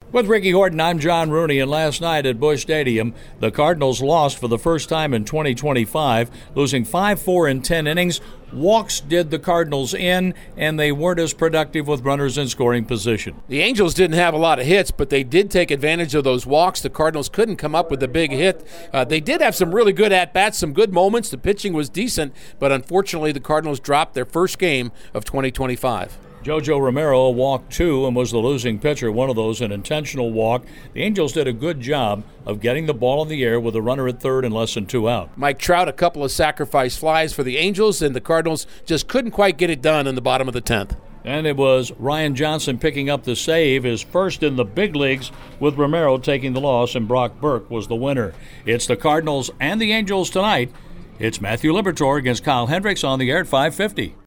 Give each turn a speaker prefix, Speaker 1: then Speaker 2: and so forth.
Speaker 1: With Ricky Horton, I'm John Rooney, and last night at Busch Stadium, the Cardinals lost for the first time in 2025, losing 5-4 in 10 innings. Walks did the Cardinals in, and they weren't as productive with runners in scoring position.
Speaker 2: The Angels didn't have a lot of hits, but they did take advantage of those walks. The Cardinals couldn't come up with a big hit. They did have some really good at-bats, some good moments. The pitching was decent, but unfortunately the Cardinals dropped their first game of 2025.
Speaker 1: Jojo Romero walked 2 and was the losing pitcher, one of those an intentional walk. The Angels did a good job of getting the ball in the air with a runner at third and less than 2 out.
Speaker 2: Mike Trout, a couple of sacrifice flies for the Angels, and the Cardinals just couldn't quite get it done in the bottom of the 10th.
Speaker 1: And it was Ryan Johnson picking up the save, his first in the big leagues, with Romero taking the loss, and Brock Burke was the winner. It's the Cardinals and the Angels tonight. It's Matthew Liberatore against Kyle Hendricks on the air at 5:50.